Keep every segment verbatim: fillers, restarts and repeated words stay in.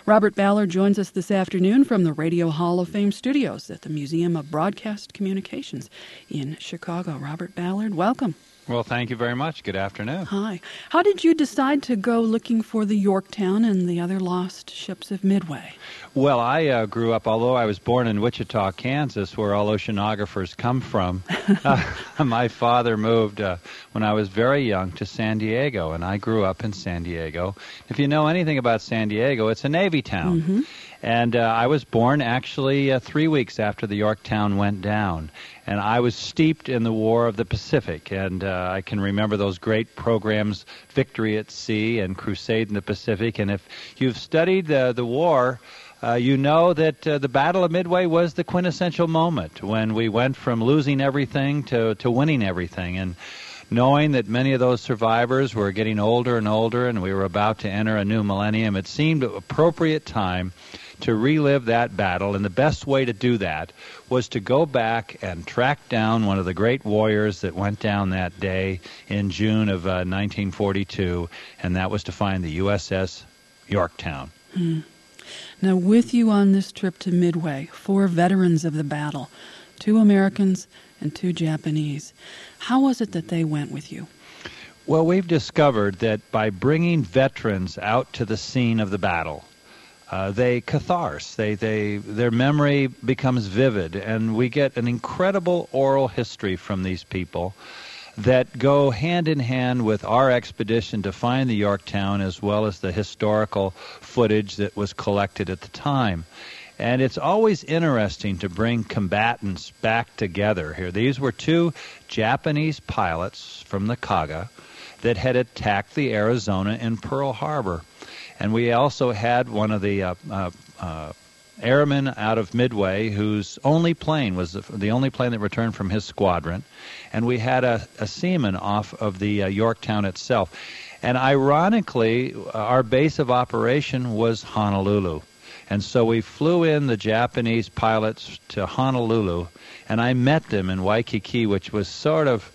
Robert Ballard joins us this afternoon from the Radio Hall of Fame studios at the Museum of Broadcast Communications in Chicago. Robert Ballard, welcome. Well, thank you very much. Good afternoon. Hi. How did you decide to go looking for the Yorktown and the other lost ships of Midway? Well, I uh, grew up, although I was born in Wichita, Kansas, where all oceanographers come from. uh, my father moved uh, when I was very young to San Diego, and I grew up in San Diego. If you know anything about San Diego, it's a Navy town. Mm-hmm. And uh, I was born actually uh, three weeks after the Yorktown went down. And I was steeped in the War of the Pacific. And uh, I can remember those great programs, Victory at Sea and Crusade in the Pacific. And if you've studied uh, the war, uh, you know that uh, the Battle of Midway was the quintessential moment when we went from losing everything to, to winning everything. And knowing that many of those survivors were getting older and older and we were about to enter a new millennium, it seemed an appropriate time to relive that battle, and the best way to do that was to go back and track down one of the great warriors that went down that day in June of uh, nineteen forty-two, and that was to find the U S S Yorktown. Hmm. Now, with you on this trip to Midway, four veterans of the battle, two Americans and two Japanese. How was it that they went with you? Well, we've discovered that by bringing veterans out to the scene of the battle, Uh, they catharsis. They, they, their memory becomes vivid, and we get an incredible oral history from these people that go hand in hand with our expedition to find the Yorktown, as well as the historical footage that was collected at the time. And it's always interesting to bring combatants back together here. These were two Japanese pilots from the Kaga that had attacked the Arizona in Pearl Harbor. And we also had one of the uh, uh, uh, airmen out of Midway whose only plane was the, the only plane that returned from his squadron. And we had a, a seaman off of the uh, Yorktown itself. And ironically, our base of operation was Honolulu. And so we flew in the Japanese pilots to Honolulu, and I met them in Waikiki, which was sort of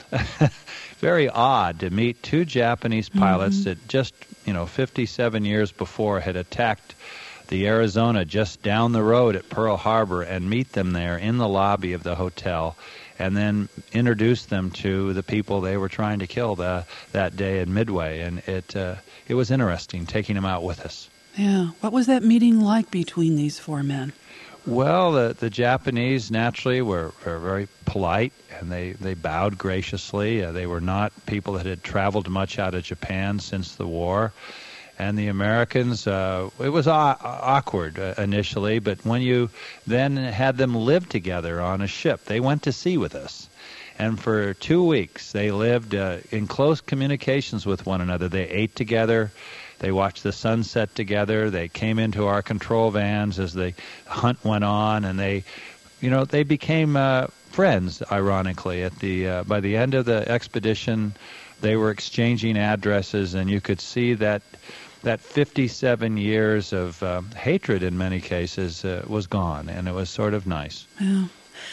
very odd to meet two Japanese pilots mm-hmm. that just, you know, fifty-seven years before had attacked the Arizona just down the road at Pearl Harbor, and meet them there in the lobby of the hotel, and then introduce them to the people they were trying to kill the, that day in Midway. And it uh, it was interesting taking them out with us. Yeah. What was that meeting like between these four men? Well, the, the Japanese naturally were, were very polite, and they, they bowed graciously. Uh, they were not people that had traveled much out of Japan since the war. And the Americans, uh, it was aw- awkward uh, initially, but when you then had them live together on a ship, they went to sea with us. And for two weeks, they lived uh, in close communications with one another. They ate together. They watched the sunset together. They came into our control vans as the hunt went on, and they, you know, they became uh, friends. Ironically, at the uh, by the end of the expedition, they were exchanging addresses, and you could see that that fifty-seven years of uh, hatred in many cases uh, was gone, and it was sort of nice. Yeah,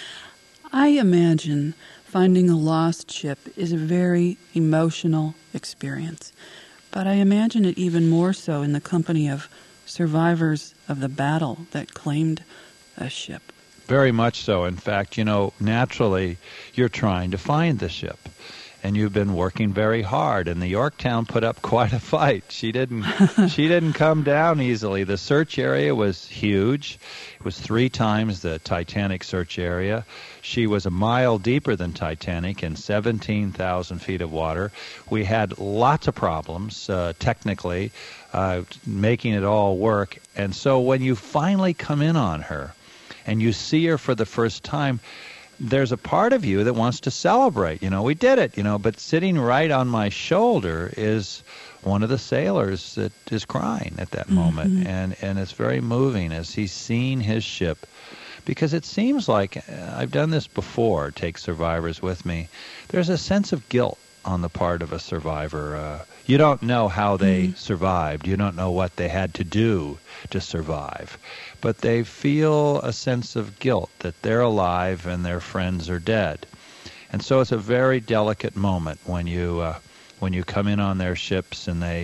I imagine finding a lost ship is a very emotional experience. But I imagine it even more so in the company of survivors of the battle that claimed a ship. Very much so. In fact, you know, naturally, you're trying to find the ship. And you've been working very hard, and the Yorktown put up quite a fight. She didn't she didn't come down easily. The search area was huge. It was three times the Titanic search area. She was a mile deeper than Titanic in seventeen thousand feet of water. We had lots of problems, uh, technically, uh, making it all work. And so when you finally come in on her and you see her for the first time, there's a part of you that wants to celebrate. You know, we did it, you know, but sitting right on my shoulder is one of the sailors that is crying at that mm-hmm. moment. And, and it's very moving as he's seeing his ship. Because it seems like, uh, I've done this before, take survivors with me, there's a sense of guilt on the part of a survivor. Uh, you don't know how they mm-hmm. survived. You don't know what they had to do to survive. But they feel a sense of guilt that they're alive and their friends are dead. And so it's a very delicate moment when you uh, when you come in on their ships and they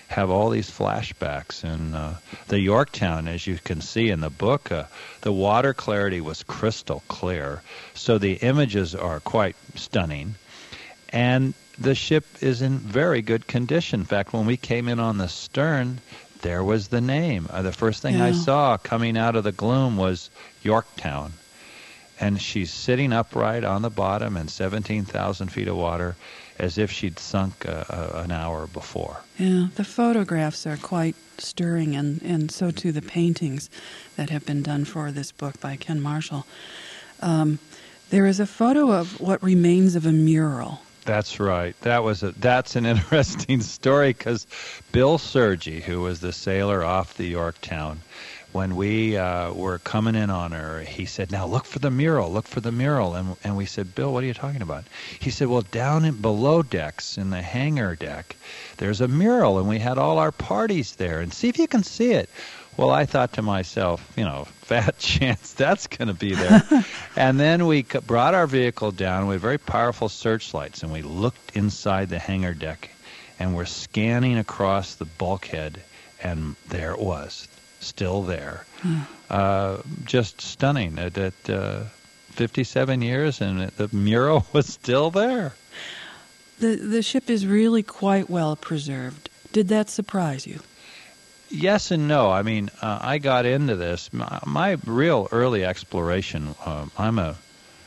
have all these flashbacks. And uh, the Yorktown, as you can see in the book, uh, the water clarity was crystal clear, so the images are quite stunning. And the ship is in very good condition. In fact, when we came in on the stern, there was the name. Uh, the first thing yeah. I saw coming out of the gloom was Yorktown. And she's sitting upright on the bottom in seventeen thousand feet of water as if she'd sunk uh, uh, an hour before. Yeah, the photographs are quite stirring, and, and so too the paintings that have been done for this book by Ken Marshall. Um, there is a photo of what remains of a mural. That's right. That was a, that's an interesting story, because Bill Sergi, who was the sailor off the Yorktown, when we uh, were coming in on her, he said, "Now look for the mural, look for the mural." And and we said, "Bill, what are you talking about?" He said, "Well, down in below decks, in the hangar deck, there's a mural, and we had all our parties there, and see if you can see it." Well, I thought to myself, you know, fat chance that's going to be there. And then we brought our vehicle down. We had very powerful searchlights, and we looked inside the hangar deck, and we're scanning across the bulkhead, and there it was, still there. Hmm. Uh, just stunning. At, at uh, fifty-seven years, and the mural was still there. The the ship is really quite well preserved. Did that surprise you? Yes and no. I mean, uh, I got into this. My, my real early exploration, uh, I'm a,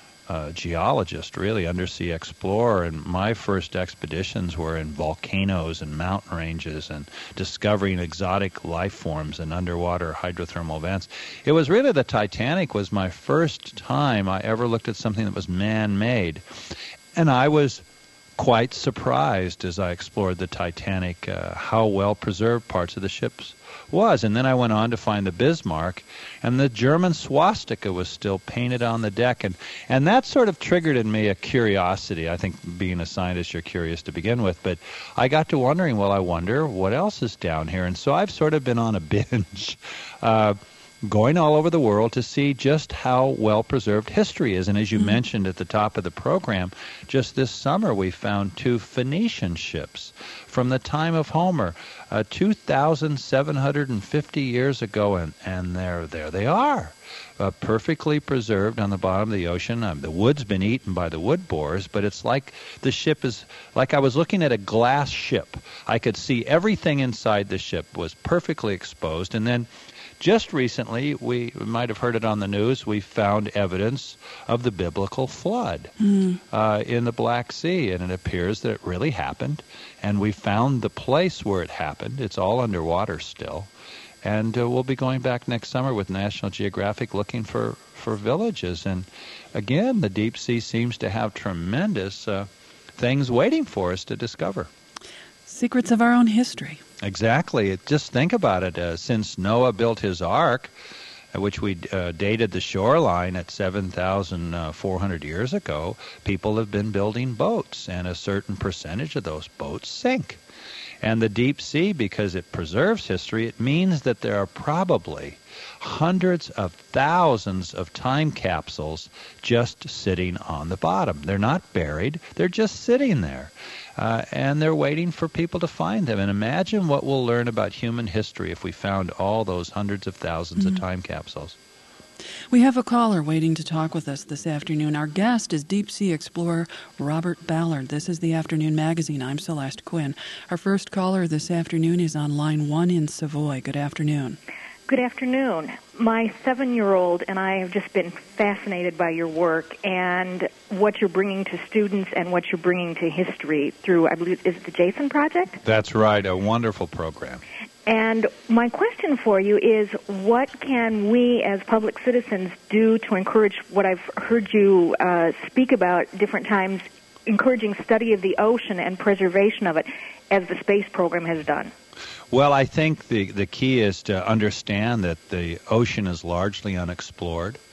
a geologist, really, undersea explorer, and my first expeditions were in volcanoes and mountain ranges and discovering exotic life forms and underwater hydrothermal vents. It was really the Titanic was my first time I ever looked at something that was man-made. And I was quite surprised as I explored the Titanic uh, how well preserved parts of the ships was. And then I went on to find the Bismarck, and the German swastika was still painted on the deck. And, and that sort of triggered in me a curiosity. I think being a scientist, you're curious to begin with. But I got to wondering, well, I wonder what else is down here. And so I've sort of been on a binge uh, going all over the world to see just how well-preserved history is. And as you mm-hmm. mentioned at the top of the program, just this summer we found two Phoenician ships from the time of Homer, uh, two thousand seven hundred fifty years ago, and, and there, there they are, uh, perfectly preserved on the bottom of the ocean. Um, the wood's been eaten by the wood borers, but it's like the ship is, like I was looking at a glass ship. I could see everything inside the ship was perfectly exposed, and then just recently, we might have heard it on the news, we found evidence of the biblical flood mm. uh, in the Black Sea, and it appears that it really happened. And we found the place where it happened. It's all underwater still. And uh, we'll be going back next summer with National Geographic looking for, for villages. And again, the deep sea seems to have tremendous uh, things waiting for us to discover. Secrets of our own history. Exactly. Just think about it. Uh, since Noah built his ark, uh, which we uh, dated the shoreline at seven thousand four hundred years ago, people have been building boats, and a certain percentage of those boats sink. And the deep sea, because it preserves history, it means that there are probably hundreds of thousands of time capsules just sitting on the bottom. They're not buried. They're just sitting there. Uh, and they're waiting for people to find them. And imagine what we'll learn about human history if we found all those hundreds of thousands mm-hmm. of time capsules. We have a caller waiting to talk with us this afternoon. Our guest is deep sea explorer Robert Ballard. This is the Afternoon Magazine. I'm Celeste Quinn. Our first caller this afternoon is on line one in Savoy. Good afternoon. Good afternoon. My seven-year-old and I have just been fascinated by your work and what you're bringing to students and what you're bringing to history through, I believe, is it the Jason Project? That's right, a wonderful program. And my question for you is, what can we as public citizens do to encourage what I've heard you uh, speak about different times, encouraging study of the ocean and preservation of it, as the space program has done? Well, I think the, the key is to understand that the ocean is largely unexplored,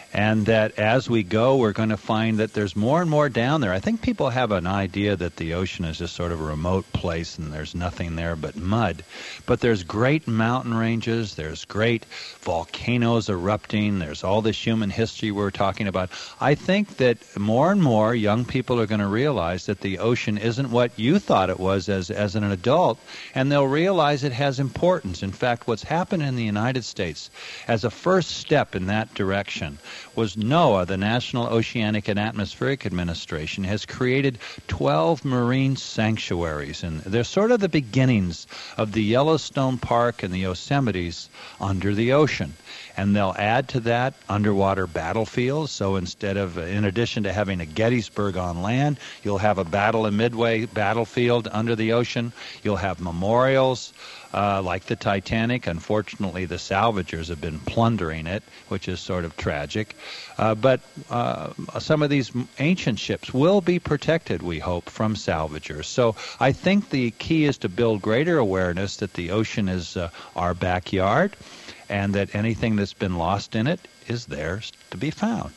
and that as we go, we're going to find that there's more and more down there. I think people have an idea that the ocean is just sort of a remote place and there's nothing there but mud. But there's great mountain ranges, there's great volcanoes erupting, there's all this human history we're talking about. I think that more and more young people are going to realize that the ocean isn't what you thought it was as, as an adult, and they'll realize it has importance. In fact, what's happened in the United States as a first step in that direction was NOAA, the National Oceanic and Atmospheric Administration, has created twelve marine sanctuaries. And they're sort of the beginnings of the Yellowstone Park and the Yosemites under the ocean. And they'll add to that underwater battlefields. So instead of, in addition to having a Gettysburg on land, you'll have a Battle of Midway battlefield under the ocean. You'll have memorials uh, like the Titanic. Unfortunately, the salvagers have been plundering it, which is sort of tragic. Uh, but uh, some of these ancient ships will be protected, we hope, from salvagers. So I think the key is to build greater awareness that the ocean is uh, our backyard, and that anything that's been lost in it is there to be found.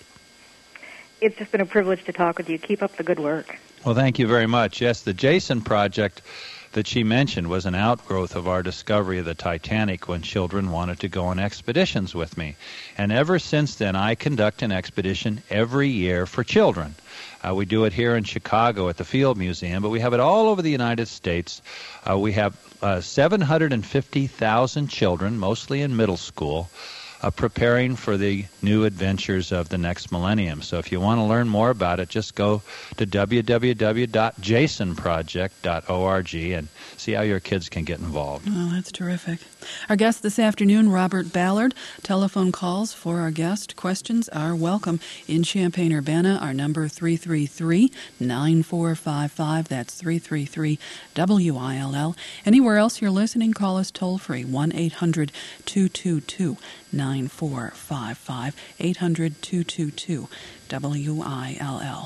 It's just been a privilege to talk with you. Keep up the good work. Well, thank you very much. Yes, the Jason Project that she mentioned was an outgrowth of our discovery of the Titanic when children wanted to go on expeditions with me. And ever since then, I conduct an expedition every year for children. Uh, we do it here in Chicago at the Field Museum, but we have it all over the United States. Uh, we have uh, seven hundred fifty thousand children, mostly in middle school, uh, preparing for the new adventures of the next millennium. So if you want to learn more about it, just go to w w w dot jason project dot org and see how your kids can get involved. Oh, that's terrific. Our guest this afternoon, Robert Ballard. Telephone calls for our guest. Questions are welcome in Champaign-Urbana. Our number three three three, nine four five five. That's three three three W I L L. Anywhere else you're listening, call us toll-free, one eight hundred two two two nine four five five, eight hundred two two two W I L L.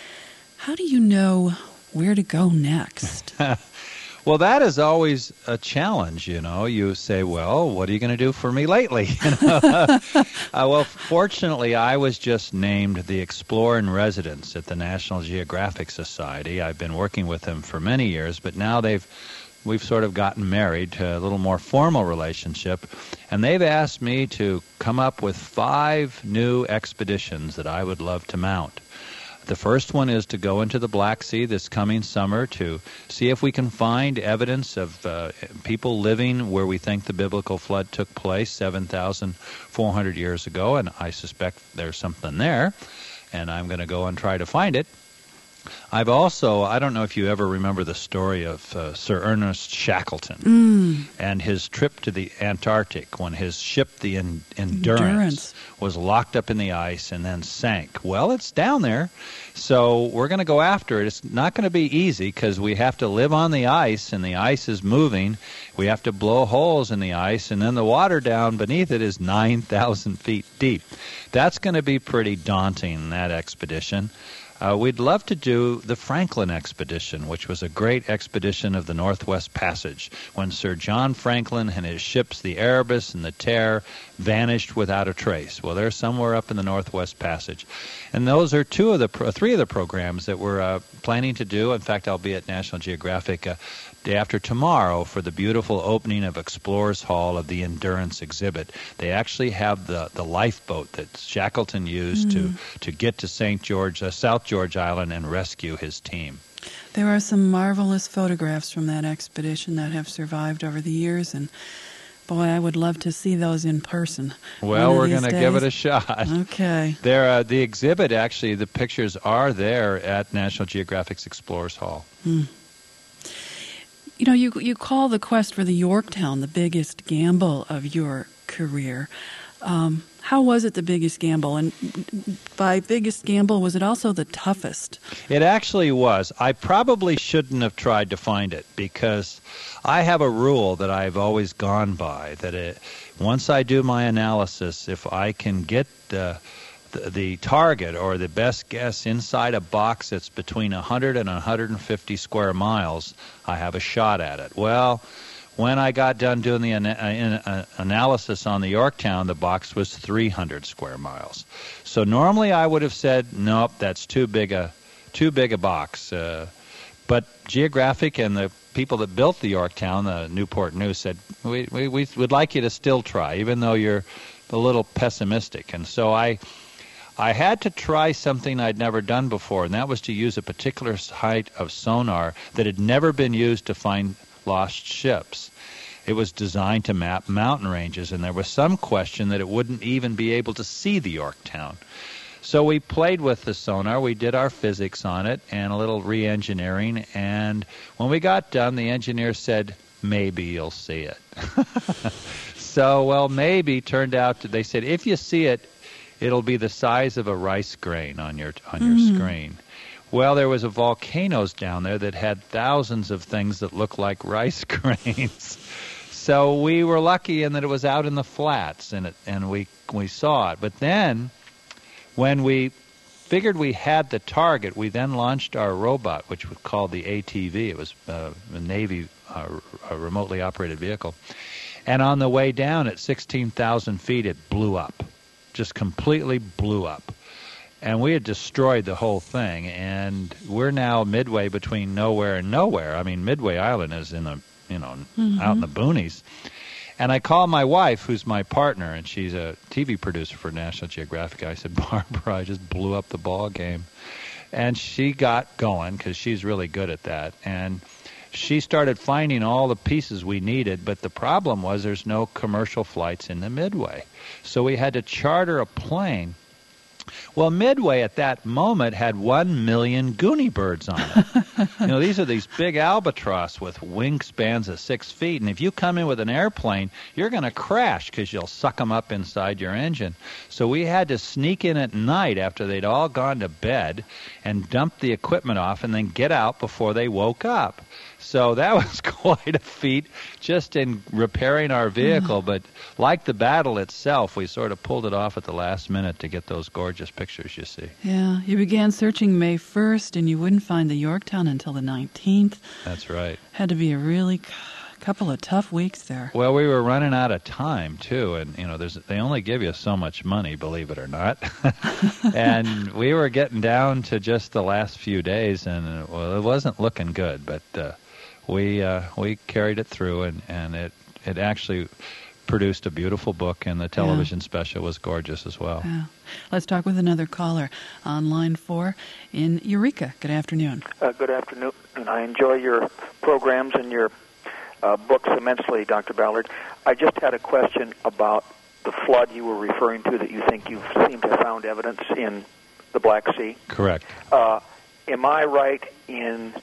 How do you know where to go next? Well, that is always a challenge, you know. You say, well, what are you going to do for me lately? You know? uh, well, fortunately, I was just named the Explorer in Residence at the National Geographic Society. I've been working with them for many years, but now they've we've sort of gotten married to a little more formal relationship, and they've asked me to come up with five new expeditions that I would love to mount. The first one is to go into the Black Sea this coming summer to see if we can find evidence of uh, people living where we think the biblical flood took place seven thousand four hundred years ago, and I suspect there's something there, and I'm going to go and try to find it. I've also, I don't know if you ever remember the story of uh, Sir Ernest Shackleton mm. and his trip to the Antarctic when his ship, the en- Endurance, Endurance, was locked up in the ice and then sank. Well, it's down there, so we're going to go after it. It's not going to be easy because we have to live on the ice, and the ice is moving. We have to blow holes in the ice, and then the water down beneath it is nine thousand feet deep. That's going to be pretty daunting, that expedition. Uh, we'd love to do the Franklin expedition, which was a great expedition of the Northwest Passage, when Sir John Franklin and his ships, the Erebus and the Terror, vanished without a trace. Well, they're somewhere up in the Northwest Passage. And those are two of the pro- three of the programs that we're uh, planning to do. In fact, I'll be at National Geographic uh, day after tomorrow for the beautiful opening of Explorers Hall of the Endurance exhibit. They actually have the, the lifeboat that Shackleton used mm. to, to get to Saint George, uh, South George Island and rescue his team. There are some marvelous photographs from that expedition that have survived over the years, and boy, I would love to see those in person. Well, we're going to give it a shot. Okay. There, uh, the exhibit, actually, the pictures are there at National Geographic's Explorers Hall. Hmm. You know, you you call the quest for the Yorktown the biggest gamble of your career. Um, how was it the biggest gamble? And by biggest gamble, was it also the toughest? It actually was. I probably shouldn't have tried to find it because I have a rule that I've always gone by, that it, once I do my analysis, if I can get the, the, the target or the best guess inside a box that's between one hundred and one hundred fifty square miles, I have a shot at it. Well, when I got done doing the ana- uh, analysis on the Yorktown, the box was three hundred square miles. So normally I would have said, nope, that's too big a too big a box. Uh, but Geographic and the people that built the Yorktown, the Newport News, said, we, we, we would like you to still try, even though you're a little pessimistic. And so I I had to try something I'd never done before, and that was to use a particular height of sonar that had never been used to find lost ships. It was designed to map mountain ranges, and there was some question that it wouldn't even be able to see the Yorktown. So we played with the sonar, we did our physics on it, and a little re-engineering, and when we got done, the engineer said, maybe you'll see it. So, well, maybe turned out, to, they said, if you see it, it'll be the size of a rice grain on your on your mm-hmm. screen. Well, there was a volcanoes down there that had thousands of things that looked like rice grains. So we were lucky in that it was out in the flats, and it, and we we saw it. But then, when we figured we had the target, we then launched our robot, which was called the A T V. It was uh, a Navy uh, a remotely operated vehicle. And on the way down at sixteen thousand feet, it blew up, just completely blew up. And we had destroyed the whole thing, and we're now midway between nowhere and nowhere. I mean, Midway Island is in the, you know, mm-hmm. out in the boonies. And I called my wife, who's my partner, and she's a T V producer for National Geographic. I said, Barbara, I just blew up the ball game. And she got going, because she's really good at that. And she started finding all the pieces we needed, but the problem was there's no commercial flights in the Midway. So we had to charter a plane. Well, Midway at that moment had one million Goonie birds on it. You know, these are these big albatross with wingspans of six feet, and if you come in with an airplane, you're going to crash because you'll suck them up inside your engine. So we had to sneak in at night after they'd all gone to bed and dump the equipment off and then get out before they woke up. So that was quite a feat just in repairing our vehicle. But like the battle itself, we sort of pulled it off at the last minute to get those gorgeous pictures you see. Yeah, you began searching May first, and you wouldn't find the Yorktown until the nineteenth. That's right. Had to be a really c- couple of tough weeks there. Well, we were running out of time, too. And, you know, there's they only give you so much money, believe it or not. And we were getting down to just the last few days, and, well, it wasn't looking good. But uh, we uh, we carried it through, and, and it, it actually produced a beautiful book, and the television yeah. special was gorgeous as well. Yeah. Let's talk with another caller on line four in Eureka. Good afternoon. Uh, good afternoon. And I enjoy your programs and your uh, books immensely, Doctor Ballard. I just had a question about the flood you were referring to that you think you seem to have found evidence in the Black Sea. Correct. Uh, am I right in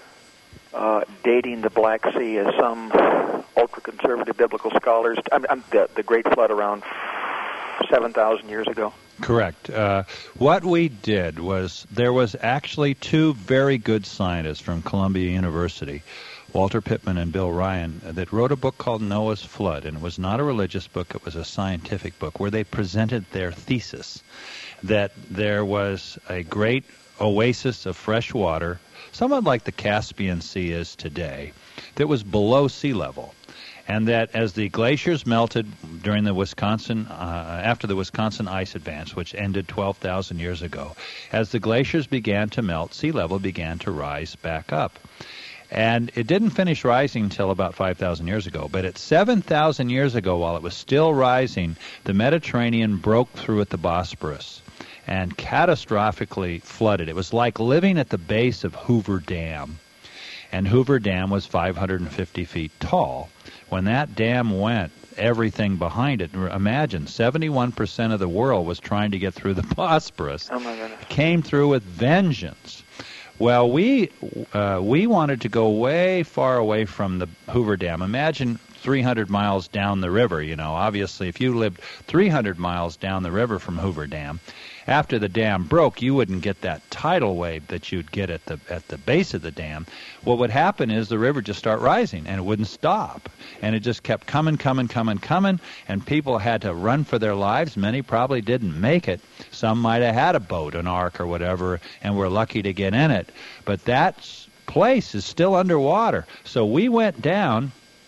uh, dating the Black Sea as some ultra-conservative biblical scholars, I'm, I'm, the, the Great Flood around seven thousand years ago? Correct. Uh, what we did was there was actually two very good scientists from Columbia University, Walter Pittman and Bill Ryan, that wrote a book called Noah's Flood, and it was not a religious book, it was a scientific book, where they presented their thesis that there was a great oasis of fresh water, somewhat like the Caspian Sea is today, that was below sea level. And that as the glaciers melted during the Wisconsin, uh, after the Wisconsin ice advance, which ended twelve thousand years ago, as the glaciers began to melt, sea level began to rise back up. And it didn't finish rising until about five thousand years ago. But at seven thousand years ago, while it was still rising, the Mediterranean broke through at the Bosporus and catastrophically flooded. It was like living at the base of Hoover Dam. And Hoover Dam was five hundred fifty feet tall. When that dam went, everything behind it, imagine, seventy-one percent of the world was trying to get through the Bosporus. Oh, my goodness. Came through with vengeance. Well, we uh, we wanted to go way far away from the Hoover Dam. Imagine three hundred miles down the river, you know. Obviously, if you lived three hundred miles down the river from Hoover Dam, after the dam broke, you wouldn't get that tidal wave that you'd get at the at the base of the dam. What would happen is the river would just start rising, and it wouldn't stop. And it just kept coming, coming, coming, coming, and people had to run for their lives. Many probably didn't make it. Some might have had a boat, an ark or whatever, and were lucky to get in it. But that place is still underwater. So we went down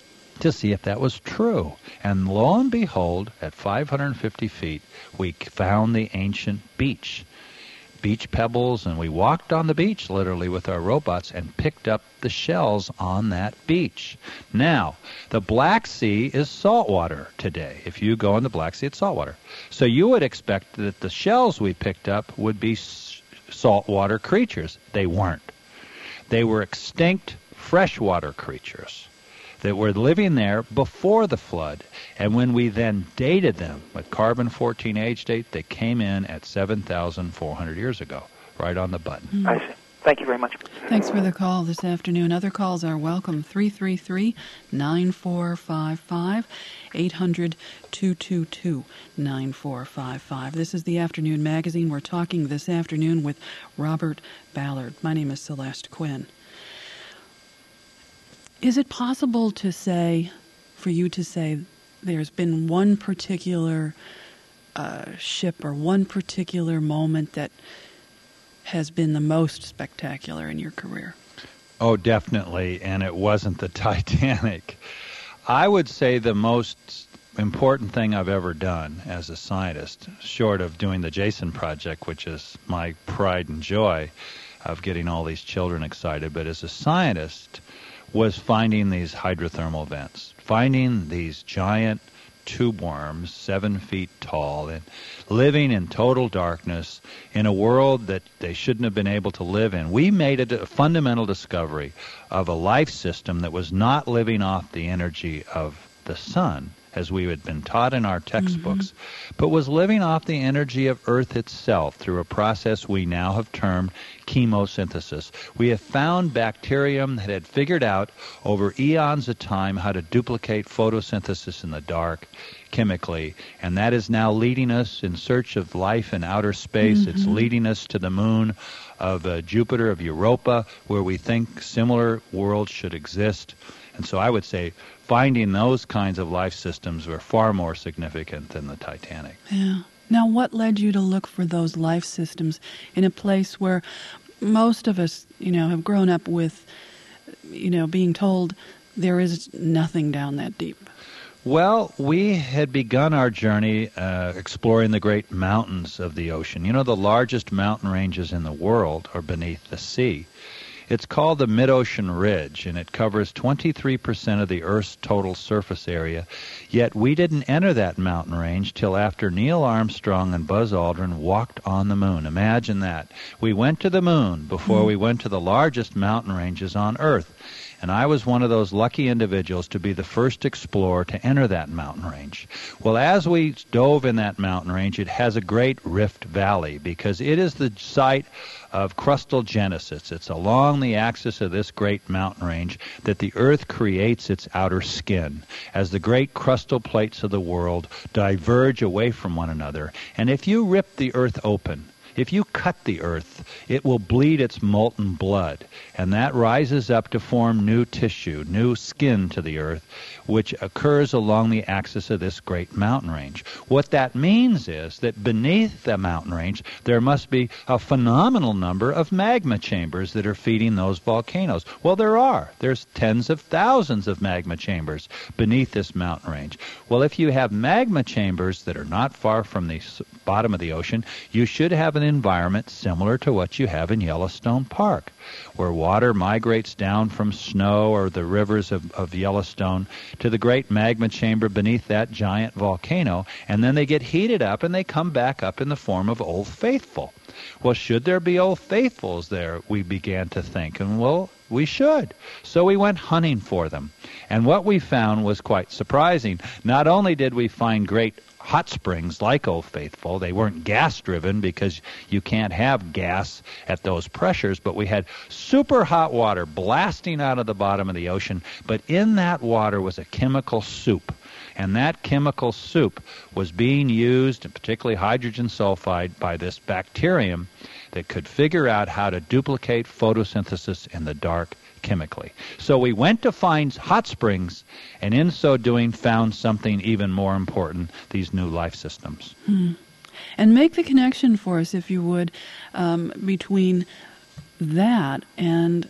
to see if that was true. And lo and behold, at five hundred fifty feet, we found the ancient beach. Beach pebbles, and we walked on the beach literally with our robots and picked up the shells on that beach. Now, the Black Sea is saltwater today. If you go in the Black Sea, it's saltwater. So you would expect that the shells we picked up would be s- saltwater creatures. They weren't. They were extinct freshwater creatures that were living there before the flood. And when we then dated them with carbon fourteen age date, they came in at seven thousand four hundred years ago, right on the button. Mm. I see. Thank you very much. Thanks for the call this afternoon. Other calls are welcome. three three three, nine four five five, eight hundred, two two two, nine four five five. This is the Afternoon Magazine. We're talking this afternoon with Robert Ballard. My name is Celeste Quinn. Is it possible to say, for you to say, there's been one particular uh, ship or one particular moment that has been the most spectacular in your career? Oh, definitely, and it wasn't the Titanic. I would say the most important thing I've ever done as a scientist, short of doing the Jason Project, which is my pride and joy of getting all these children excited, but as a scientist, was finding these hydrothermal vents, finding these giant tube worms seven feet tall and living in total darkness in a world that they shouldn't have been able to live in. We made a, a fundamental discovery of a life system that was not living off the energy of the sun, as we had been taught in our textbooks, mm-hmm. but was living off the energy of Earth itself through a process we now have termed chemosynthesis. We have found bacterium that had figured out over eons of time how to duplicate photosynthesis in the dark chemically, and that is now leading us in search of life in outer space. Mm-hmm. It's leading us to the moon of uh, Jupiter, of Europa, where we think similar worlds should exist. And so I would say finding those kinds of life systems were far more significant than the Titanic. Yeah. Now, what led you to look for those life systems in a place where most of us, you know, have grown up with, you know, being told there is nothing down that deep? Well, we had begun our journey uh, exploring the great mountains of the ocean. You know, the largest mountain ranges in the world are beneath the sea. It's called the Mid-Ocean Ridge, and it covers twenty-three percent of the Earth's total surface area. Yet we didn't enter that mountain range till after Neil Armstrong and Buzz Aldrin walked on the moon. Imagine that. We went to the moon before we went to the largest mountain ranges on Earth. And I was one of those lucky individuals to be the first explorer to enter that mountain range. Well, as we dove in that mountain range, it has a great rift valley because it is the site of crustal genesis. It's along the axis of this great mountain range that the Earth creates its outer skin as the great crustal plates of the world diverge away from one another. And if you rip the Earth open, if you cut the Earth, it will bleed its molten blood, and that rises up to form new tissue, new skin to the Earth, which occurs along the axis of this great mountain range. What that means is that beneath the mountain range, there must be a phenomenal number of magma chambers that are feeding those volcanoes. Well, there are. There's tens of thousands of magma chambers beneath this mountain range. Well, if you have magma chambers that are not far from the bottom of the ocean, you should have an environment similar to what you have in Yellowstone Park, where water migrates down from snow or the rivers of, of Yellowstone to the great magma chamber beneath that giant volcano, and then they get heated up and they come back up in the form of Old Faithful. Well, should there be Old Faithfuls there, we began to think, and well, we should. So we went hunting for them. And what we found was quite surprising. Not only did we find great hot springs like Old Faithful, they weren't gas-driven because you can't have gas at those pressures, but we had super hot water blasting out of the bottom of the ocean, but in that water was a chemical soup. And that chemical soup was being used, and particularly hydrogen sulfide, by this bacterium that could figure out how to duplicate photosynthesis in the dark chemically. So we went to find hot springs, and in so doing found something even more important, these new life systems. Hmm. And make the connection for us, if you would, um, between that and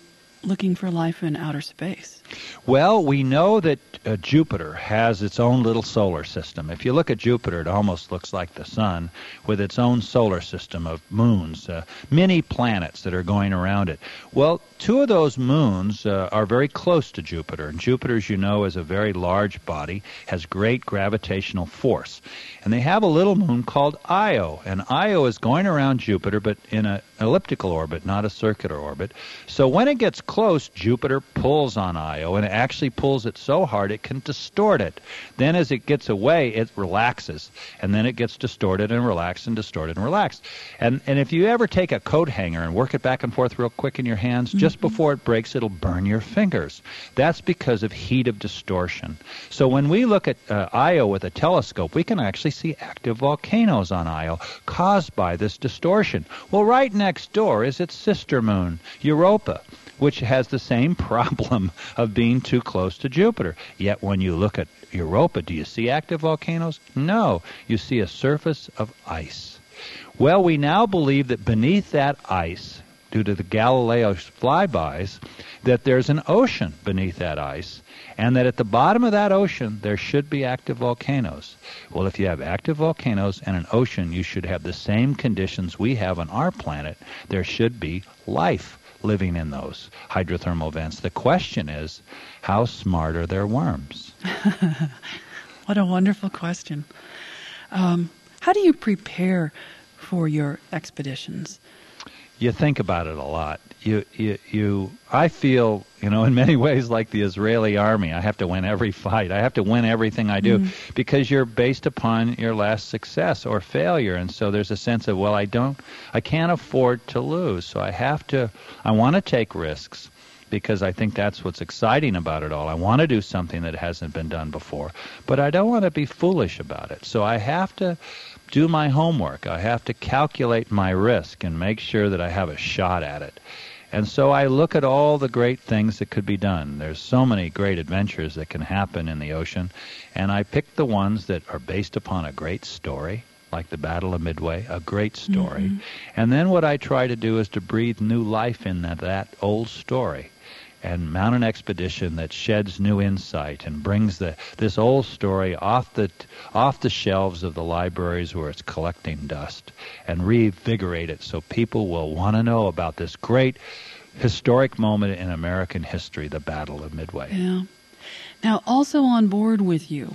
looking for life in outer space? Well, we know that uh, Jupiter has its own little solar system. If you look at Jupiter, it almost looks like the sun with its own solar system of moons, uh, many planets that are going around it. Well, two of those moons uh, are very close to Jupiter. And Jupiter, as you know, is a very large body, has great gravitational force. And they have a little moon called Io. And Io is going around Jupiter, but in an elliptical orbit, not a circular orbit. So when it gets close, Jupiter pulls on Io, and it actually pulls it so hard it can distort it. Then as it gets away, it relaxes, and then it gets distorted and relaxed and distorted and relaxed. And and if you ever take a coat hanger and work it back and forth real quick in your hands, mm-hmm. just before it breaks, it'll burn your fingers. That's because of heat of distortion. So when we look at uh, Io with a telescope, we can actually see active volcanoes on Io caused by this distortion. Well, right next door is its sister moon, Europa, which has the same problem of being too close to Jupiter. Yet when you look at Europa, do you see active volcanoes? No. You see a surface of ice. Well, we now believe that beneath that ice, due to the Galileo flybys, that there's an ocean beneath that ice, and that at the bottom of that ocean there should be active volcanoes. Well, if you have active volcanoes and an ocean, you should have the same conditions we have on our planet. There should be life living in those hydrothermal vents. The question is, how smart are their worms? What a wonderful question. Um, how do you prepare for your expeditions? You think about it a lot. You, you, you. I feel, you know, in many ways like the Israeli army. I have to win every fight. I have to win everything I do mm. because you're based upon your last success or failure. And so there's a sense of, well, I don't, I can't afford to lose. So I have to, I want to take risks because I think that's what's exciting about it all. I want to do something that hasn't been done before, but I don't want to be foolish about it. So I have to do my homework. I have to calculate my risk and make sure that I have a shot at it. And so I look at all the great things that could be done. There's so many great adventures that can happen in the ocean, and I pick the ones that are based upon a great story, like the Battle of Midway, a great story. Mm-hmm. And then what I try to do is to breathe new life in that, that old story, and mount an expedition that sheds new insight and brings the this old story off the off the shelves of the libraries where it's collecting dust and reinvigorate it so people will want to know about this great historic moment in American history, the Battle of Midway. Yeah. Now, also on board with you,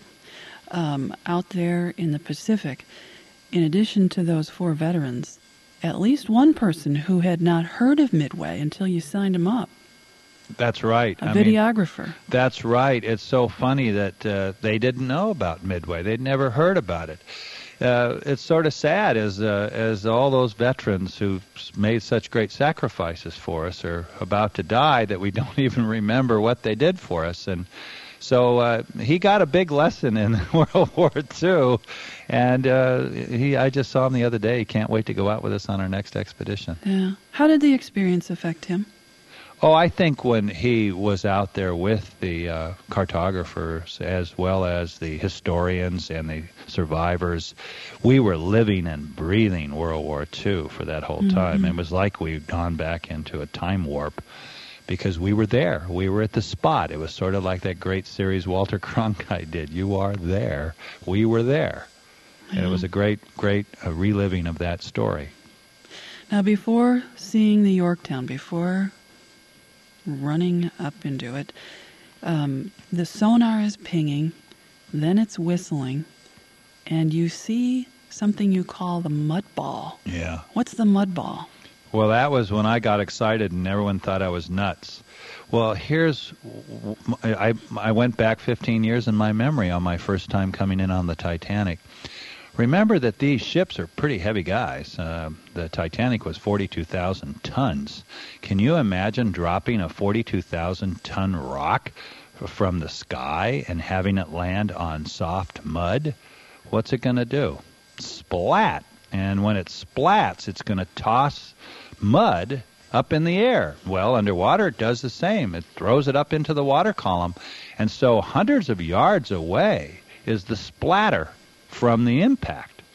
um, out there in the Pacific, in addition to those four veterans, at least one person who had not heard of Midway until you signed him up. That's right. A I videographer. Mean, that's right. It's so funny that uh, they didn't know about Midway. They'd never heard about it. Uh, it's sort of sad as uh, as all those veterans who've made such great sacrifices for us are about to die that we don't even remember what they did for us. And so uh, he got a big lesson in World War Two, and uh, he I just saw him the other day. He can't wait to go out with us on our next expedition. Yeah. How did the experience affect him? Oh, I think when he was out there with the uh, cartographers as well as the historians and the survivors, we were living and breathing World War Two for that whole time. Mm-hmm. It was like we'd gone back into a time warp because we were there. We were at the spot. It was sort of like that great series Walter Cronkite did. You are there. We were there. Yeah. And it was a great, great uh, reliving of that story. Now, before seeing the Yorktown, before running up into it, um, the sonar is pinging, then it's whistling, and you see something you call the mud ball. Yeah. What's the mud ball? Well, that was when I got excited and everyone thought I was nuts. Well, here's, I, I went back fifteen years in my memory on my first time coming in on the Titanic. Remember that these ships are pretty heavy guys. Uh, the Titanic was forty-two thousand tons. Can you imagine dropping a forty-two thousand ton rock from the sky and having it land on soft mud? What's it going to do? Splat. And when it splats, it's going to toss mud up in the air. Well, underwater it does the same. It throws it up into the water column. And so hundreds of yards away is the splatter from the impact.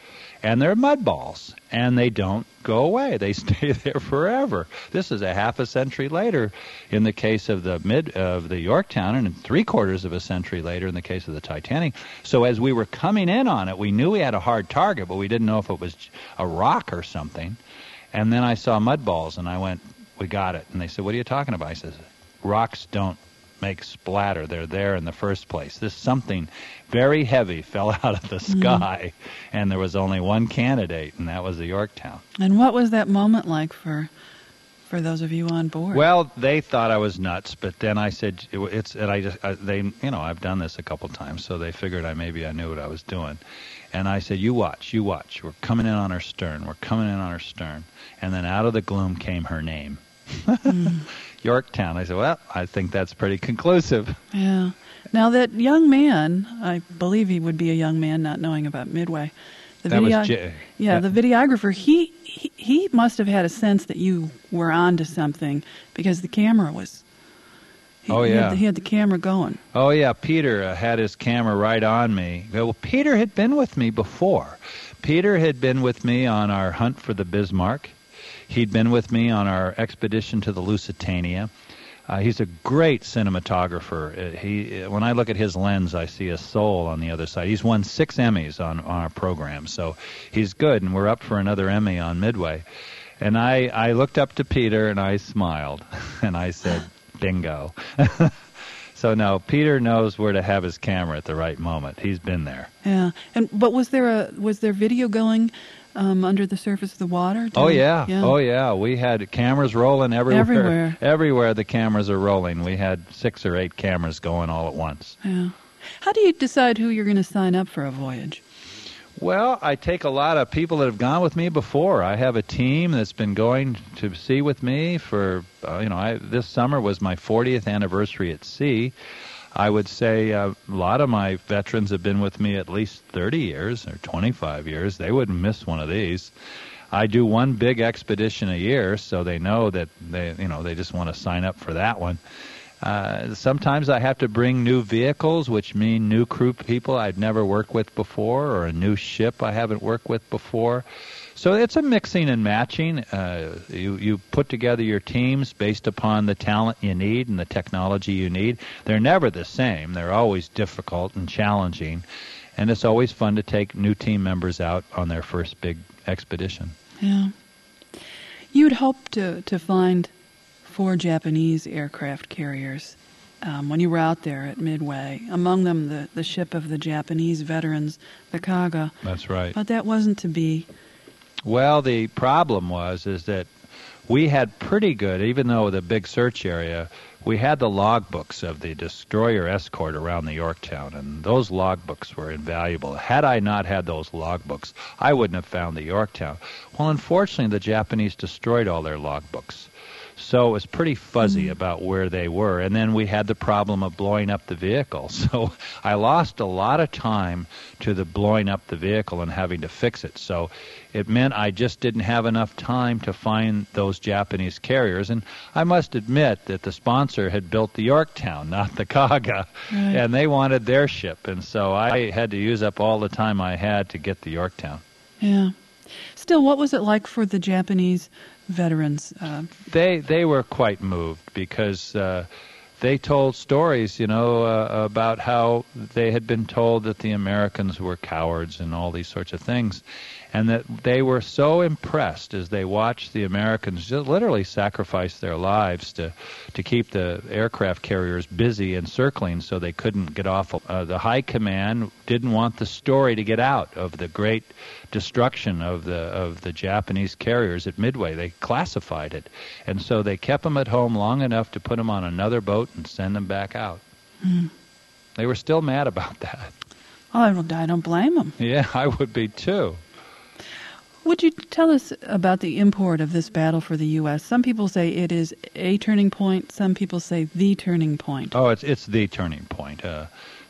and they're mud balls, and they don't go away. They stay there forever. This is a half a century later in the case of the mid of the Yorktown, and three quarters of a century later in the case of the Titanic. So as we were coming in on it, we knew we had a hard target, but we didn't know if it was a rock or something. And then I saw mud balls, and I went, "We got it." And they said, "What are you talking about?" I said, "Rocks don't make splatter. They're there in the first place. This something very heavy fell out of the sky, mm. and there was only one candidate, and that was the Yorktown." And what was that moment like for for those of you on board? Well, they thought I was nuts, but then I said, it, "It's," and I just I, they, you know, I've done this a couple times, so they figured I maybe I knew what I was doing. And I said, "You watch, you watch. We're coming in on our stern. We're coming in on our stern." And then out of the gloom came her name. mm. Yorktown. I said, "Well, I think that's pretty conclusive." Yeah. Now that young man, I believe he would be a young man not knowing about Midway. The that video- was J- Yeah, that- the videographer, he, he he must have had a sense that you were onto something because the camera was... He, oh, yeah. He had, the, he had the camera going. Oh, yeah. Peter uh, had his camera right on me. Well, Peter had been with me before. Peter had been with me on our hunt for the Bismarck. He'd been with me on our expedition to the Lusitania. Uh, he's a great cinematographer. Uh, he, uh, when I look at his lens, I see a soul on the other side. He's won six Emmys on, on our program, so he's good, and we're up for another Emmy on Midway. And I, I looked up to Peter, and I smiled, and I said, "Bingo." So, no, Peter knows where to have his camera at the right moment. He's been there. Yeah. And but was there a was there video going um, under the surface of the water? Oh, yeah. yeah. Oh, yeah. We had cameras rolling everywhere. Everywhere. Everywhere the cameras are rolling. We had six or eight cameras going all at once. Yeah. How do you decide who you're going to sign up for a voyage? Well, I take a lot of people that have gone with me before. I have a team that's been going to sea with me for, uh, you know, I, this summer was my fortieth anniversary at sea. I would say uh, a lot of my veterans have been with me at least thirty years or twenty-five years. They wouldn't miss one of these. I do one big expedition a year, so they know that they, you know, they just want to sign up for that one. Uh, sometimes I have to bring new vehicles, which mean new crew people I've never worked with before, or a new ship I haven't worked with before. So it's a mixing and matching. Uh, you, you put together your teams based upon the talent you need and the technology you need. They're never the same. They're always difficult and challenging. And it's always fun to take new team members out on their first big expedition. Yeah. You'd hope to, to find four Japanese aircraft carriers um, when you were out there at Midway. Among them, the, the ship of the Japanese veterans, the Kaga. That's right. But that wasn't to be. Well, the problem was is that we had pretty good, even though the big search area, we had the logbooks of the destroyer escort around the Yorktown, and those logbooks were invaluable. Had I not had those logbooks, I wouldn't have found the Yorktown. Well, unfortunately, the Japanese destroyed all their logbooks. So it was pretty fuzzy mm-hmm. about where they were. And then we had the problem of blowing up the vehicle. So I lost a lot of time to the blowing up the vehicle and having to fix it. So it meant I just didn't have enough time to find those Japanese carriers. And I must admit that the sponsor had built the Yorktown, not the Kaga. Right. And they wanted their ship. And so I had to use up all the time I had to get the Yorktown. Yeah. Still, what was it like for the Japanese veterans? Uh, they they were quite moved because uh, they told stories, you know, uh, about how they had been told that the Americans were cowards and all these sorts of things, and that they were so impressed as they watched the Americans just literally sacrifice their lives to to keep the aircraft carriers busy and circling so they couldn't get off. Uh, the high command didn't want the story to get out of the great destruction of the of the Japanese carriers at Midway. They classified it, and so they kept them at home long enough to put them on another boat and send them back out. Mm. They were still mad about that. Oh, I don't blame them. Yeah, I would be too. Would you tell us about the import of this battle for the U S? Some people say it is a turning point. Some people say the turning point. Oh, it's it's the turning point. Uh,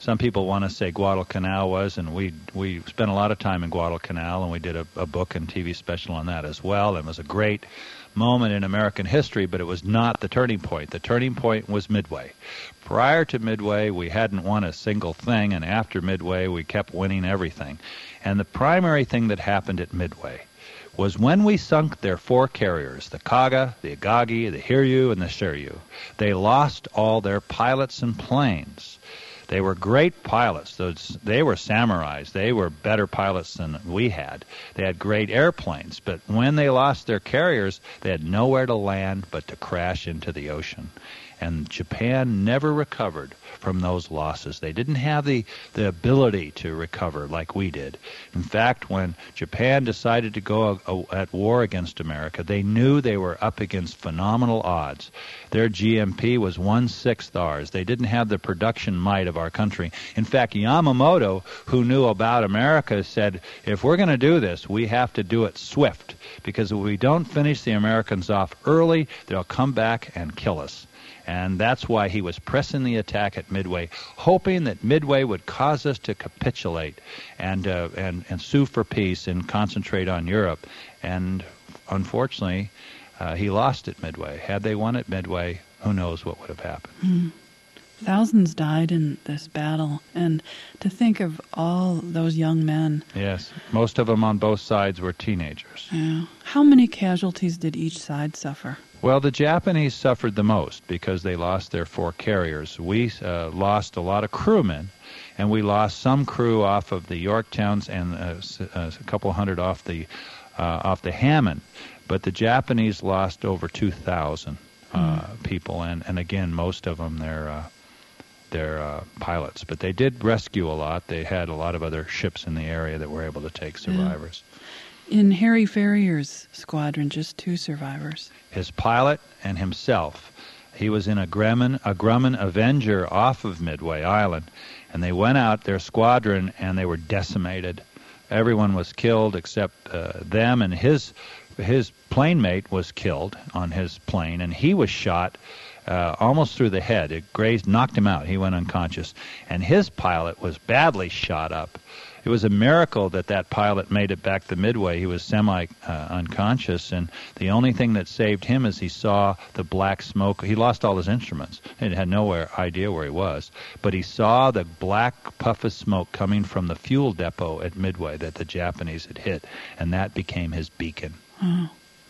some people want to say Guadalcanal was, and we we spent a lot of time in Guadalcanal, and we did a, a book and T V special on that as well. It was a great moment in American history, but it was not the turning point. The turning point was Midway. Prior to Midway, we hadn't won a single thing, and after Midway, we kept winning everything. And the primary thing that happened at Midway was when we sunk their four carriers, the Kaga, the Agagi, the Hiryu, and the Shiryu, they lost all their pilots and planes. They were great pilots. Those, they were samurais. They were better pilots than we had. They had great airplanes. But when they lost their carriers, they had nowhere to land but to crash into the ocean. And Japan never recovered from those losses. They didn't have the, the ability to recover like we did. In fact, when Japan decided to go a, a, at war against America, they knew they were up against phenomenal odds. Their G M P was one-sixth ours. They didn't have the production might of our country. In fact, Yamamoto, who knew about America, said, if we're going to do this, we have to do it swift, because if we don't finish the Americans off early, they'll come back and kill us. And that's why he was pressing the attack at Midway, hoping that Midway would cause us to capitulate and uh, and, and sue for peace and concentrate on Europe. And unfortunately, uh, he lost at Midway. Had they won at Midway, who knows what would have happened. Mm. Thousands died in this battle, and to think of all those young men. Yes, most of them on both sides were teenagers. Yeah. How many casualties did each side suffer? Well, the Japanese suffered the most because they lost their four carriers. We uh, lost a lot of crewmen, and we lost some crew off of the Yorktowns and uh, a couple hundred off the uh, off the Hammond. But the Japanese lost over two thousand uh, mm. people, and, and again, most of them they're uh, they're uh, pilots. But they did rescue a lot. They had a lot of other ships in the area that were able to take survivors. Yeah. In Harry Ferrier's squadron, just two survivors. His pilot and himself. He was in a Grumman, a Grumman Avenger off of Midway Island, and they went out, their squadron, and they were decimated. Everyone was killed except uh, them, and his his plane mate was killed on his plane, and he was shot uh, almost through the head. It grazed, knocked him out. He went unconscious. And his pilot was badly shot up. It was a miracle that that pilot made it back to Midway. He was semi-unconscious, uh, and the only thing that saved him is he saw the black smoke. He lost all his instruments. He had no idea where he was. But he saw the black puff of smoke coming from the fuel depot at Midway that the Japanese had hit, and that became his beacon. Oh.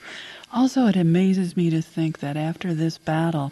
Also, it amazes me to think that after this battle,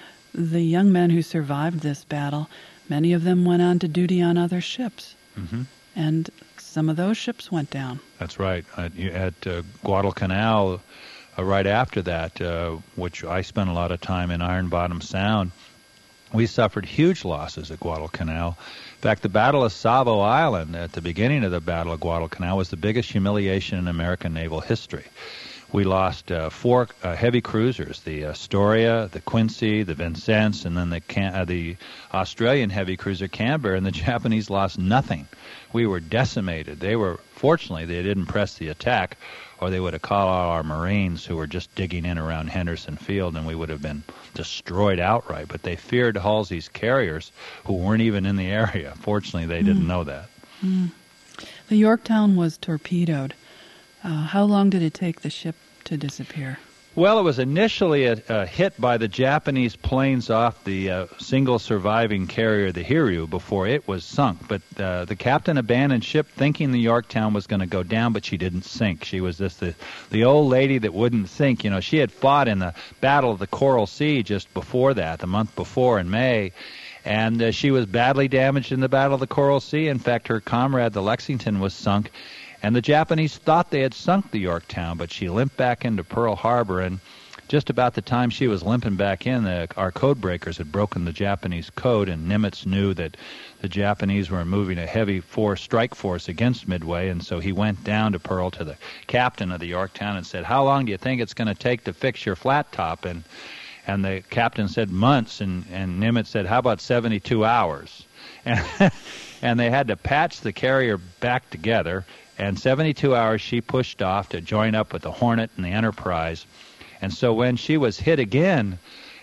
the young men who survived this battle, many of them went on to duty on other ships. Mm-hmm. And some of those ships went down. That's right. At, at uh, Guadalcanal, uh, right after that, uh, which I spent a lot of time in Iron Bottom Sound, we suffered huge losses at Guadalcanal. In fact, the Battle of Savo Island at the beginning of the Battle of Guadalcanal was the biggest humiliation in American naval history. We lost uh, four uh, heavy cruisers, the Astoria, the Quincy, the Vincennes, and then the Can- uh, the Australian heavy cruiser Canberra, and the Japanese lost nothing. We were decimated. They were, fortunately, they didn't press the attack, or they would have called out our Marines who were just digging in around Henderson Field, and we would have been destroyed outright. But they feared Halsey's carriers, who weren't even in the area. Fortunately, they mm. didn't know that. Mm. The Yorktown was torpedoed. Uh, how long did it take the ship to disappear? Well, it was initially a, a hit by the Japanese planes off the uh, single surviving carrier, the Hiryu, before it was sunk. But uh, the captain abandoned ship thinking the Yorktown was going to go down, but she didn't sink. She was just the, the old lady that wouldn't sink. You know, she had fought in the Battle of the Coral Sea just before that, the month before in May. And uh, she was badly damaged in the Battle of the Coral Sea. In fact, her comrade, the Lexington, was sunk. And the Japanese thought they had sunk the Yorktown, but she limped back into Pearl Harbor, and just about the time she was limping back in, the, our code breakers had broken the Japanese code, and Nimitz knew that the Japanese were moving a heavy force, strike force against Midway, and so he went down to Pearl to the captain of the Yorktown and said, "How long do you think it's going to take to fix your flat top?" And and the captain said, "Months," and, and Nimitz said, "How about seventy-two hours?" And, and they had to patch the carrier back together. And seventy-two hours she pushed off to join up with the Hornet and the Enterprise. And so when she was hit again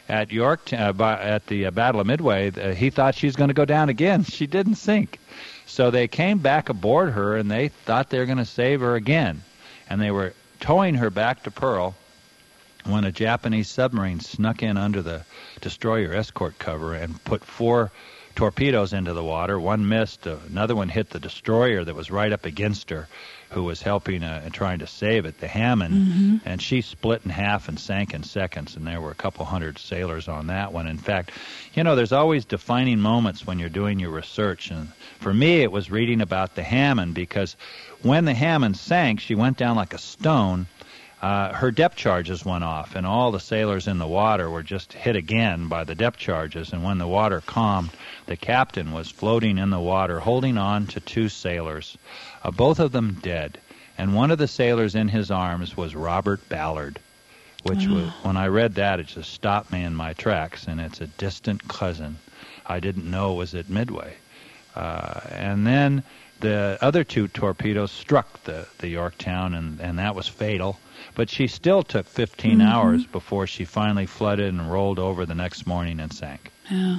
at York uh, by, at the uh, Battle of Midway, uh, he thought she was going to go down again. She didn't sink. So they came back aboard her, and they thought they were going to save her again. And they were towing her back to Pearl when a Japanese submarine snuck in under the destroyer escort cover and put four torpedoes into the water. One missed. Uh, another one hit the destroyer that was right up against her, who was helping uh, and trying to save it, the Hammond, Mm-hmm. and she split in half and sank in seconds, and there were a couple hundred sailors on that one. In fact, you know, there's always defining moments when you're doing your research, and for me it was reading about the Hammond, because when the Hammond sank, she went down like a stone. Uh, her depth charges went off, and all the sailors in the water were just hit again by the depth charges. And when the water calmed, the captain was floating in the water, holding on to two sailors, uh, both of them dead. And one of the sailors in his arms was Robert Ballard, which Oh. was, when I read that, it just stopped me in my tracks, and it's a distant cousin I didn't know was at Midway. Uh, and then the other two torpedoes struck the, the Yorktown, and, and that was fatal. But she still took fifteen Mm-hmm. hours before she finally flooded and rolled over the next morning and sank. Yeah.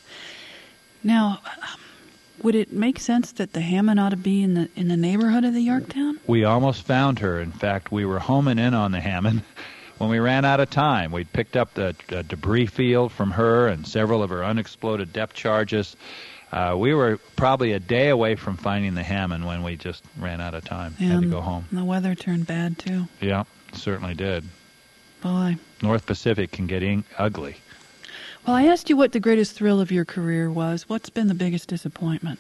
Now, um, would it make sense that the Hammond ought to be in the in the neighborhood of the Yorktown? We almost found her. In fact, we were homing in on the Hammond when we ran out of time. We'd picked up the uh, debris field from her and several of her unexploded depth charges. Uh, we were probably a day away from finding the Hammond when we just ran out of time. Had to And go home. the weather turned bad, too. Yeah, certainly did. Boy. North Pacific can get in- ugly. Well, I asked you what the greatest thrill of your career was. What's been the biggest disappointment?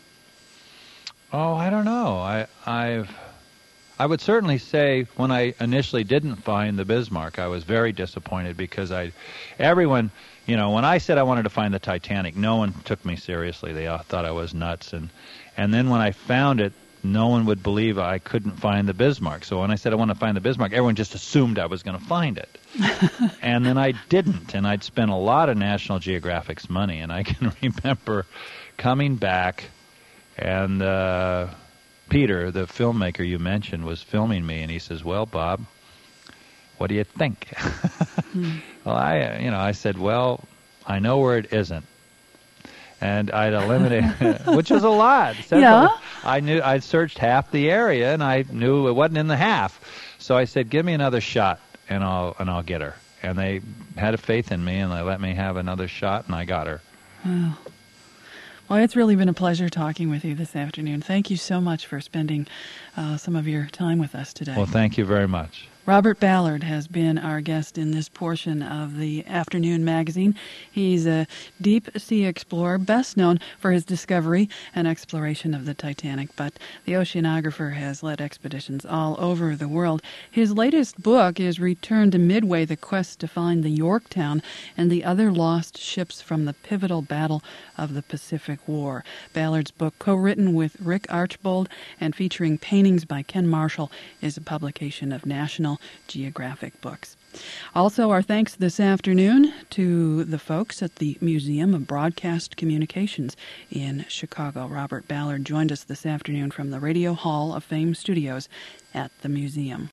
Oh, I don't know. I I've I would certainly say when I initially didn't find the Bismarck, I was very disappointed because I everyone, you know, when I said I wanted to find the Titanic, no one took me seriously. They all thought I was nuts, and and then when I found it, no one would believe I couldn't find the Bismarck. So when I said I want to find the Bismarck, everyone just assumed I was going to find it. And then I didn't, and I'd spent a lot of National Geographic's money, and I can remember coming back, and uh, Peter, the filmmaker you mentioned, was filming me, and he says, "Well, Bob, what do you think?" hmm. Well, I, uh, you know, I said, "Well, I know where it isn't." And I'd eliminated, which was a lot. Yeah. I knew I'd searched half the area, and I knew it wasn't in the half. So I said, "Give me another shot, and I'll and I'll get her." And they had a faith in me, and they let me have another shot, and I got her. Oh. Well, it's really been a pleasure talking with you this afternoon. Thank you so much for spending uh, some of your time with us today. Well, thank you very much. Robert Ballard has been our guest in this portion of the afternoon magazine. He's a deep sea explorer, best known for his discovery and exploration of the Titanic, but the oceanographer has led expeditions all over the world. His latest book is Return to Midway, The Quest to Find the Yorktown and the Other Lost Ships from the Pivotal Battle of the Pacific War. Ballard's book, co-written with Rick Archbold and featuring paintings by Ken Marshall, is a publication of National Geographic Books. Also, our thanks this afternoon to the folks at the Museum of Broadcast Communications in Chicago. Robert Ballard joined us this afternoon from the Radio Hall of Fame studios at the museum.